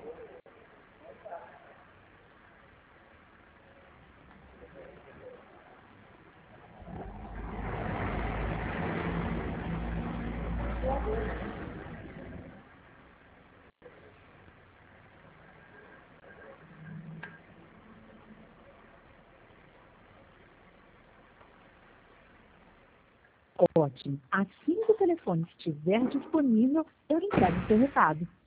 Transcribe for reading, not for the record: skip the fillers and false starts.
Ótimo. Assim que o telefone estiver disponível, eu entrego seu recado.